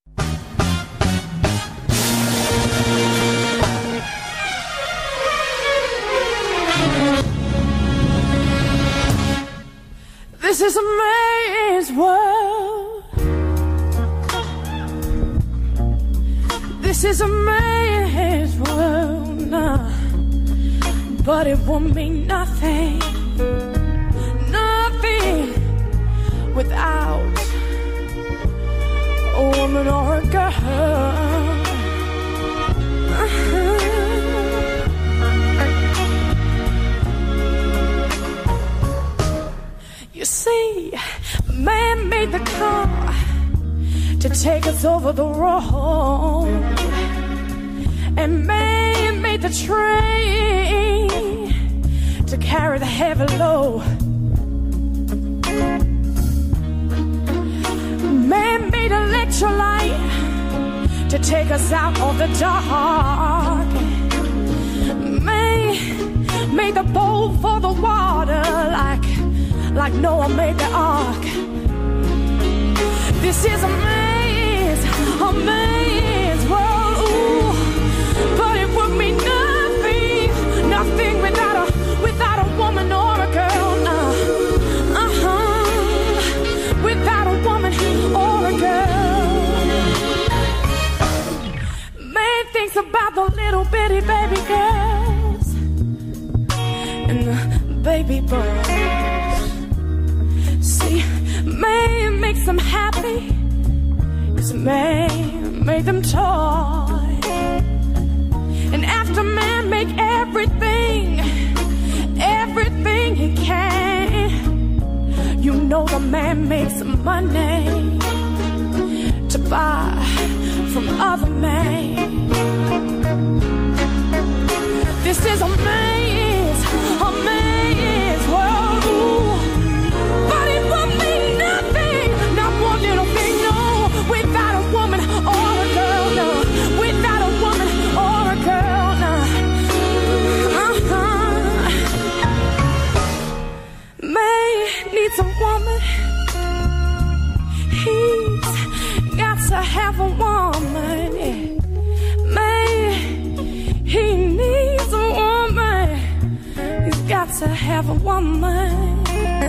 [SPEAKER 4] This is a man's world. This is a man's world, nah. But it won't mean nothing, nothing without a woman or a girl. You see, man made the car to take us over the road, and man made the train to carry the heavy load. Man made electrolyte to take us out of the dark. Man made the boat for the water like Noah made the ark. This is a man's world, ooh, but it would mean nothing without a woman or a girl, without a woman or a girl. Man thinks about the little bitty baby girls and the baby boys. See, man makes them happy, 'cause man made them toy. And after man make everything he can, you know the man makes money to buy from other men. This is a man's world, ooh. But it won't mean nothing, not one little thing, no, without a woman or a girl, no, without a woman or a girl, no.
[SPEAKER 6] to have a woman.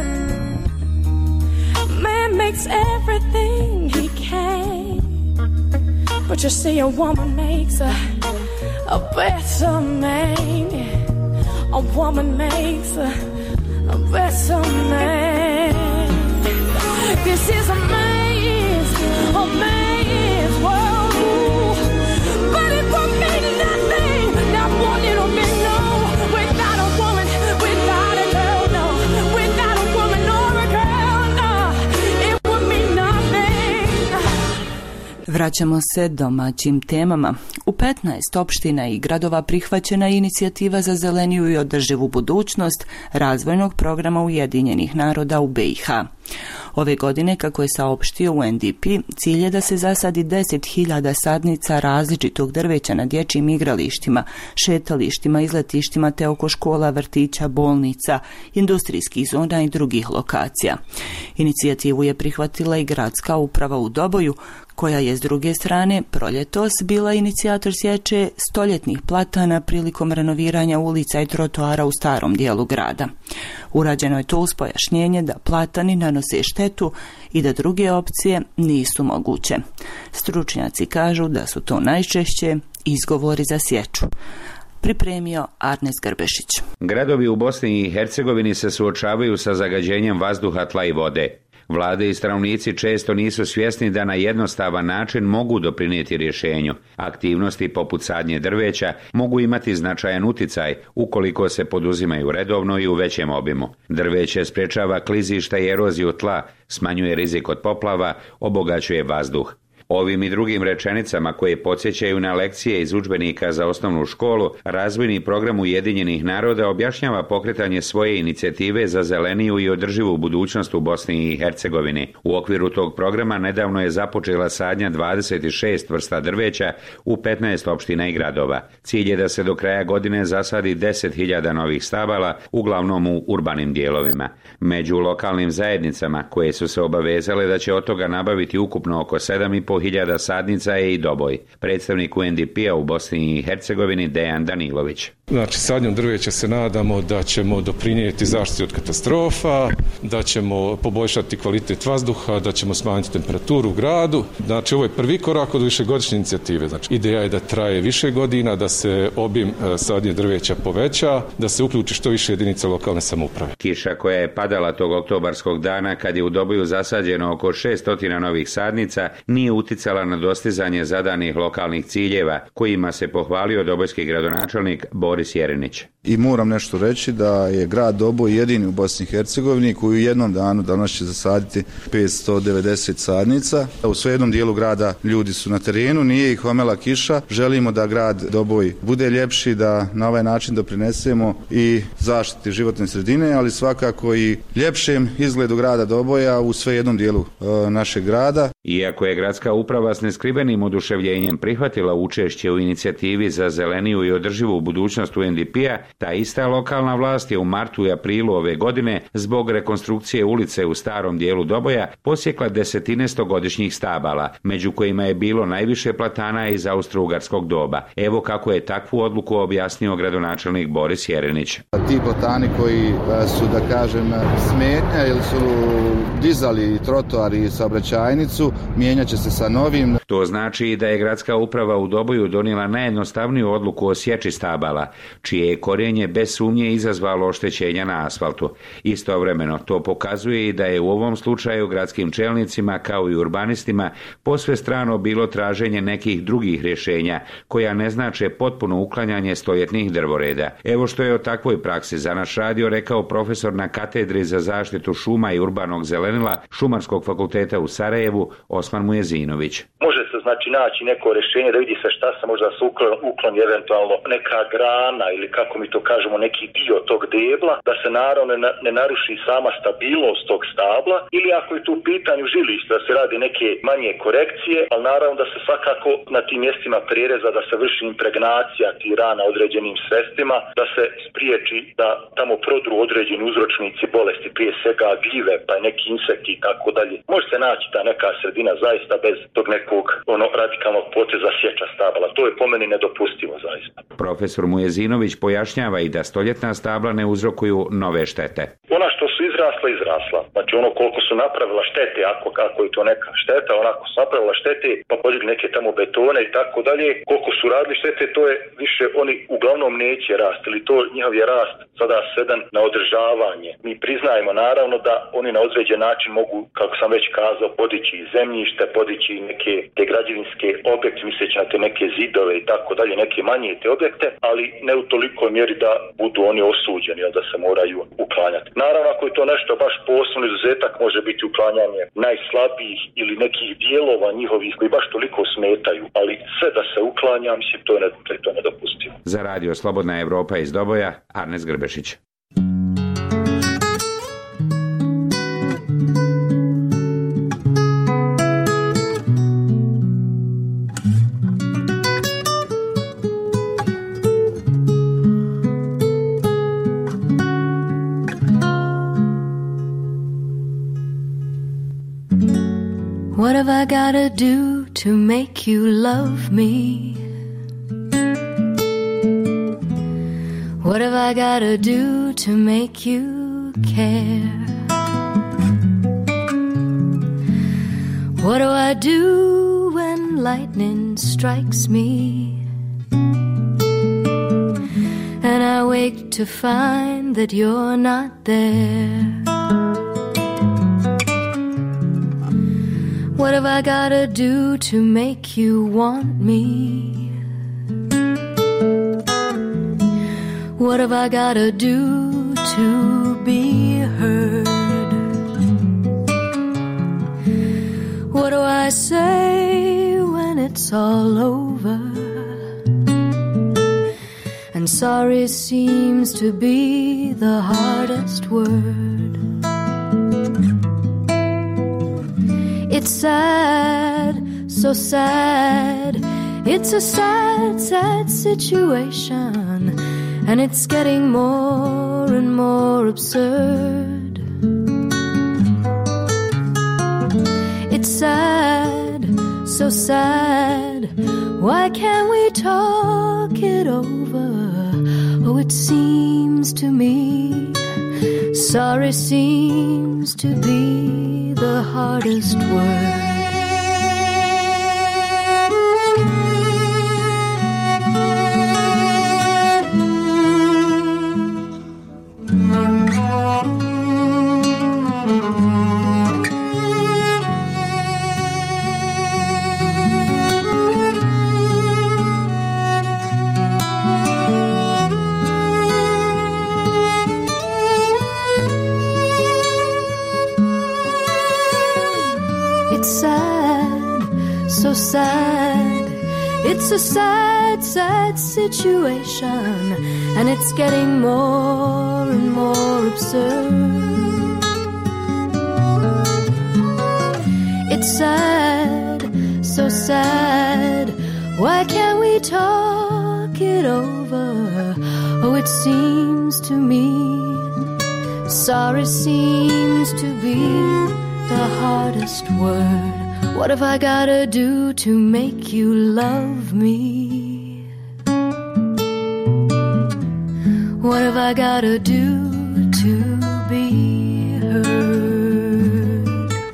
[SPEAKER 6] Man makes everything he can, but you see a woman makes a better man. A woman makes a better man. This is a man's world, but it won't mean nothing, not one little bit, no, without a woman, without a girl, no, without a woman or a girl, no, it would mean nothing.
[SPEAKER 1] Vraćamo se domaćim temama. U 15 opština i gradova prihvaćena je inicijativa za zeleniju i održivu budućnost razvojnog programa Ujedinjenih naroda u BiH. Ove godine, kako je saopštio UNDP, cilj je da se zasadi 10.000 sadnica različitog drveća na dječjim igralištima, šetalištima, izletištima te oko škola, vrtića, bolnica, industrijskih zona i drugih lokacija. Inicijativu je prihvatila i gradska uprava u Doboju, koja je s druge strane proljetos bila inicijator sječe stoljetnih platana prilikom renoviranja ulica i trotoara u starom dijelu grada. Urađeno je to uz pojašnjenje da platani nanose štetu i da druge opcije nisu moguće. Stručnjaci kažu da su to najčešće izgovori za sječu. Pripremio Arnes Grbešić.
[SPEAKER 20] Gradovi u Bosni i Hercegovini se suočavaju sa zagađenjem vazduha, tla i vode. Vlade i stanovnici često nisu svjesni da na jednostavan način mogu doprinijeti rješenju. Aktivnosti poput sadnje drveća mogu imati značajan uticaj ukoliko se poduzimaju redovno i u većem obimu. Drveće sprečava klizišta i eroziju tla, smanjuje rizik od poplava, obogaćuje vazduh. Ovim i drugim rečenicama koje podsjećaju na lekcije iz udžbenika za osnovnu školu, razvojni program Ujedinjenih naroda objašnjava pokretanje svoje inicijative za zeleniju i održivu budućnost u Bosni i Hercegovini. U okviru tog programa nedavno je započela sadnja 26 vrsta drveća u 15 opština i gradova. Cilj je da se do kraja godine zasadi 10.000 novih stabala, uglavnom u urbanim dijelovima. Među lokalnim zajednicama koje su se obavezale da će od toga nabaviti ukupno oko 7.500 sadnica je i Doboj. Predstavnik UNDP-a u Bosni i Hercegovini Dejan Danilović.
[SPEAKER 21] Znači, sadnjom drveća se nadamo da ćemo doprinijeti zaštiti od katastrofa, da ćemo poboljšati kvalitet vazduha, da ćemo smanjiti temperaturu u gradu. Znači, ovo je prvi korak od višegodišnje inicijative. Znači, ideja je da traje više godina, da se obim sadnje drveća poveća, da se uključi što više jedinica lokalne samouprave.
[SPEAKER 20] Kiša koja je padala tog oktobarskog dana, kad je u Doboju zasađeno oko 600 novih sadnica, nije uticala na dostizanje zadanih lokalnih ciljeva, kojima se pohvalio dobojski gradonačelnik Boris Jerinić.
[SPEAKER 22] I moram nešto reći da je grad Doboj jedini u Bosni i Hercegovini koji u jednom danu danas će zasaditi 590 sadnica. U svejednom dijelu grada ljudi su na terenu, nije ih omela kiša. Želimo da grad Doboj bude ljepši, da na ovaj način doprinesemo i zaštiti životne sredine, ali svakako i ljepšem izgledu grada Doboja u svejednom dijelu našeg grada.
[SPEAKER 20] Iako je gradska uprava s neskrivenim oduševljenjem prihvatila učešće u inicijativi za zeleniju i održivu budućnost UNDP-a, ta ista lokalna vlast je u martu i aprilu ove godine zbog rekonstrukcije ulice u starom dijelu Doboja posjekla desetine stogodišnjih stabala, među kojima je bilo najviše platana iz austro-ugarskog doba. Evo kako je takvu odluku objasnio gradonačelnik Boris Jerinić.
[SPEAKER 22] Ti platani koji su, da kažem, smetnja ili su dizali trotoar i saobraćajnicu, mijenjat će se sa novim.
[SPEAKER 20] To znači da je gradska uprava u Doboju donijela najjednostavniju odluku o sječi stabala, čije je korijenje bez sumnje izazvalo oštećenja na asfaltu. Istovremeno to pokazuje i da je u ovom slučaju gradskim čelnicima kao i urbanistima posve strano bilo traženje nekih drugih rješenja koja ne znače potpuno uklanjanje stoljetnih drvoreda. Evo što je o takvoj praksi za naš radio rekao profesor na katedri za zaštitu šuma i urbanog zelenila Šumarskog fakulteta u Sarajevu Osman Mujezinović.
[SPEAKER 23] Može se znači naći neko rješenje da vidi se šta se možda se ukloni eventualno neka grana ili kako mi to kažemo neki dio tog debla, da se naravno ne naruši sama stabilnost tog stabla, ili ako je tu u pitanju žilište da se radi neke manje korekcije, ali naravno da se svakako na tim mjestima prireza da se vrši impregnacija tih rana određenim sredstvima, da se spriječi da tamo prodru određeni uzročnici bolesti, prije svega gljive, pa neki insekti i tako dalje. Može se naći ta neka sredina zaista bez tog nekog radikalnog poteza sječa stabala. To je po meni nedopustivo zaista.
[SPEAKER 20] Profesor Mujezinović pojašnjava i da stoljetna stabla ne uzrokuju nove štete.
[SPEAKER 23] Ona što su izrasla. Znači ono koliko su napravila štete, ako je to neka šteta, onako su napravila štete, pa podigli neke tamo betone i tako dalje. Koliko su radili štete, to je više, oni uglavnom neće rasti, ili to njihov je rast sada sveden na održavanje. Mi priznajemo naravno da oni na određen način mogu, kako sam već kazao, podići zemljište, podići neke te građevinske objekte, misleći na te neke zidove i tako dalje, neke manje te objekte, ali ne u tolikoj mjeri da budu oni osuđeni, da se moraju uklanjati. Naravno, ako je to nešto baš posebno izuzetak, može biti uklanjanje najslabijih ili nekih dijelova njihovih koji baš toliko smetaju, ali sve da se uklanja, mislim, to je nedopustivo.
[SPEAKER 20] Za radio Slobodna Evropa iz Doboja, Arnes Grbešić.
[SPEAKER 7] What have I gotta do to make you love me? What have I gotta do to make you care? What do I do when lightning strikes me? And I wake to find that you're not there. What have I gotta do to make you want me? What have I gotta do to be heard? What do I say when it's all over? And sorry seems to be the hardest word. It's sad, so sad. It's a sad, sad situation, and it's getting more and more absurd. It's sad, so sad. Why can't we talk it over? Oh, it seems to me sorry seems to be the hardest word. Sad. It's a sad, sad situation, and it's getting more and more absurd. It's sad, so sad. Why can't we talk it over? Oh, it seems to me sorry seems to be the hardest word. What have I gotta do to make you love me? What have I gotta do to be heard?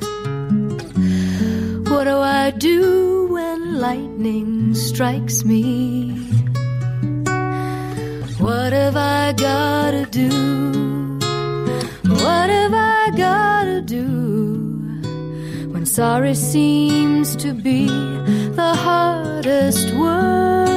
[SPEAKER 7] What do I do when lightning strikes me? What have I gotta do? What have I gotta do? Sorry seems to be the hardest word.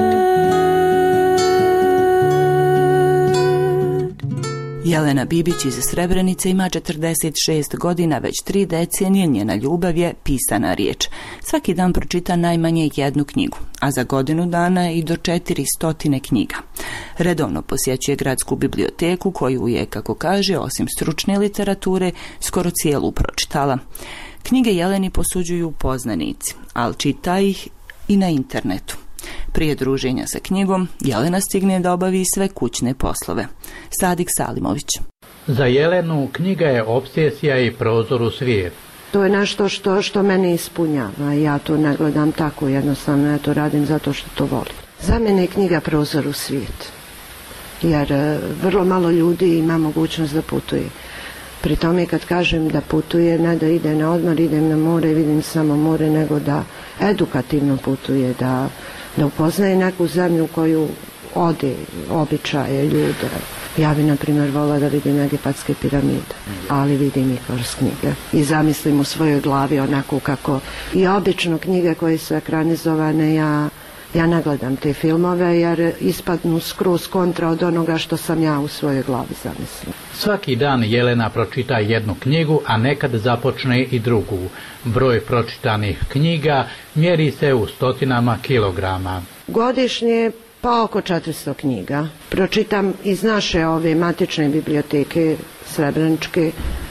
[SPEAKER 1] Jelena Bibić iz Srebrenice ima 46 godina, već 3 decenije njena ljubav je pisana riječ. Svaki dan pročita najmanje jednu knjigu, a za godinu dana i do 400 knjiga. Redovno posjećuje gradsku biblioteku koju je, kako kaže, osim stručne literature, skoro cijelu pročitala. Knjige Jeleni posuđuju poznanici, ali čita ih i na internetu. Prije druženja sa knjigom, Jelena stigne da obavi sve kućne poslove. Sadik Salimović.
[SPEAKER 8] Za Jelenu knjiga je opsesija i prozor u svijet.
[SPEAKER 5] To je nešto što mene ispunjava. Ja to ne gledam tako jednostavno, ja to radim zato što to volim. Za mene je knjiga prozor u svijet, jer vrlo malo ljudi ima mogućnost da putuje. Pri tome kad kažem da putuje, ne da ide na odmor, idem na more i vidim samo more, nego da edukativno putuje, da upoznaje neku zemlju koju ode, običaje, ljude. Ja bi, na primjer, volila da vidim egipatske piramide, ali vidim i kroz knjige. I zamislim u svojoj glavi onako kako i obično knjige koje su ekranizovane, ja ne gledam te filmove jer ispadnu skroz kontra od onoga što sam ja u svojoj glavi zamislila.
[SPEAKER 8] Svaki dan Jelena pročita jednu knjigu, a nekad započne i drugu. Broj pročitanih knjiga mjeri se u stotinama kilograma.
[SPEAKER 5] Godišnje pa oko 400 knjiga. Pročitam iz naše ove matične biblioteke Srebreničke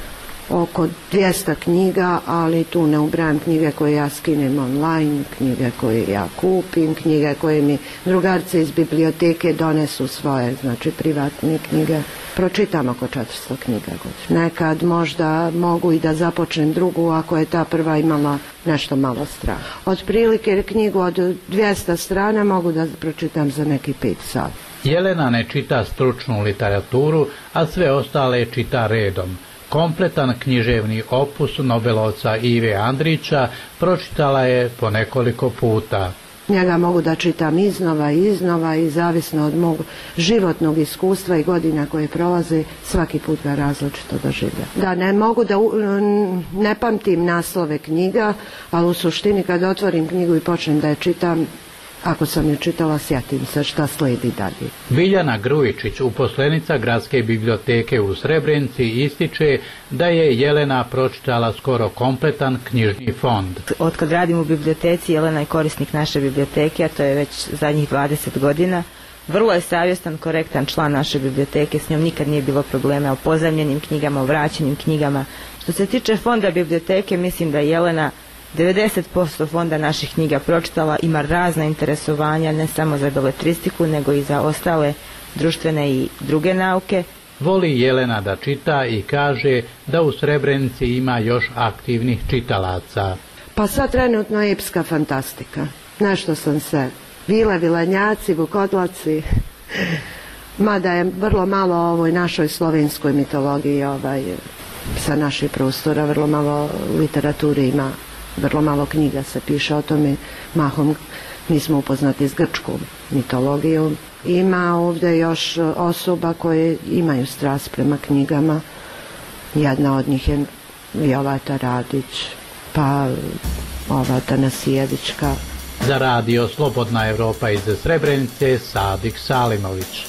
[SPEAKER 5] oko 200 knjiga, ali tu ne ubrajam knjige koje ja skinem online, knjige koje ja kupim, knjige koje mi drugarci iz biblioteke donesu svoje, znači privatne knjige. Pročitam oko 400 knjiga godišnje. Nekad možda mogu i da započnem drugu ako je ta prva imala nešto malo strana. Otprilike knjigu od 200 strana mogu da pročitam za neki 5 sati.
[SPEAKER 8] Jelena ne čita stručnu literaturu, a sve ostale čita redom. Kompletan književni opus Nobelovca Ive Andrića pročitala je po nekoliko puta.
[SPEAKER 5] Njega mogu da čitam iznova i zavisno od mog životnog iskustva i godina koje prolaze, svaki put ga različito doživljam. Da, ne mogu da ne pamtim naslove knjiga, ali u suštini kad otvorim knjigu i počnem da je čitam, ako sam je čitala, sjetim se šta slijedi dalje.
[SPEAKER 8] Biljana Grujičić, uposlenica Gradske biblioteke u Srebrenici, ističe da je Jelena pročitala skoro kompletan knjižni fond.
[SPEAKER 9] Otkad radim u biblioteci, Jelena je korisnik naše biblioteke, a to je već zadnjih 20 godina. Vrlo je savjestan, korektan član naše biblioteke, s njom nikad nije bilo problema o pozajmljenim knjigama, o vraćenim knjigama. Što se tiče fonda biblioteke, mislim da je Jelena 90% fonda naših knjiga pročitala, ima razna interesovanja, ne samo za beletristiku, nego i za ostale društvene i druge nauke.
[SPEAKER 8] Voli Jelena da čita i kaže da u Srebrenici ima još aktivnih čitalaca.
[SPEAKER 5] Pa sad trenutno je epska fantastika. Nešto sam se Vile, Vilenjaci, Vukodlaci, mada je vrlo malo o ovoj našoj slovenskoj mitologiji sa naših prostora, vrlo malo literature ima. Vrlo malo knjiga se piše o tome, mahom mi smo upoznati s grčkom mitologijom. Ima ovdje još osoba koje imaju strast prema knjigama. Jedna od njih je Jovata Radić, pa ova Tanasijevićka.
[SPEAKER 8] Za radio Slobodna Evropa iz Srebrenice, Sadik Salimović.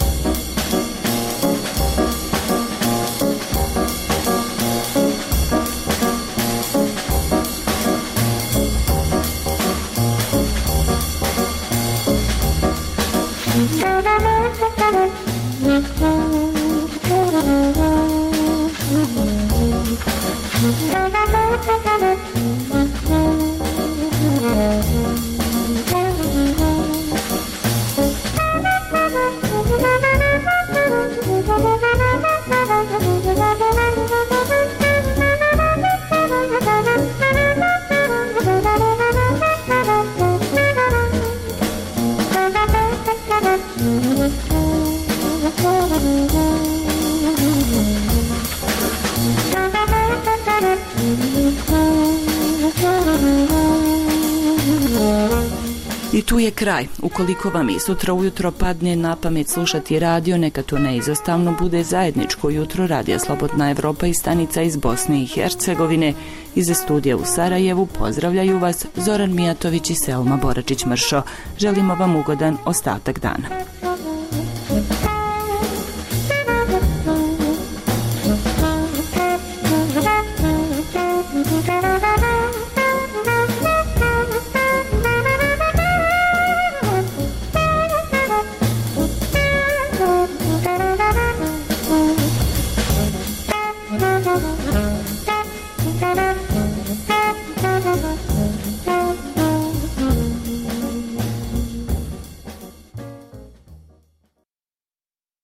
[SPEAKER 1] I tu je kraj. Ukoliko vam i sutra ujutro padne na pamet slušati radio, neka to neizostavno bude zajedničko jutro Radija Slobodna Evropa i stanica iz Bosne i Hercegovine. Iz studija u Sarajevu pozdravljaju vas Zoran Mijatović i Selma Boračić-Mršo. Želimo vam ugodan ostatak dana.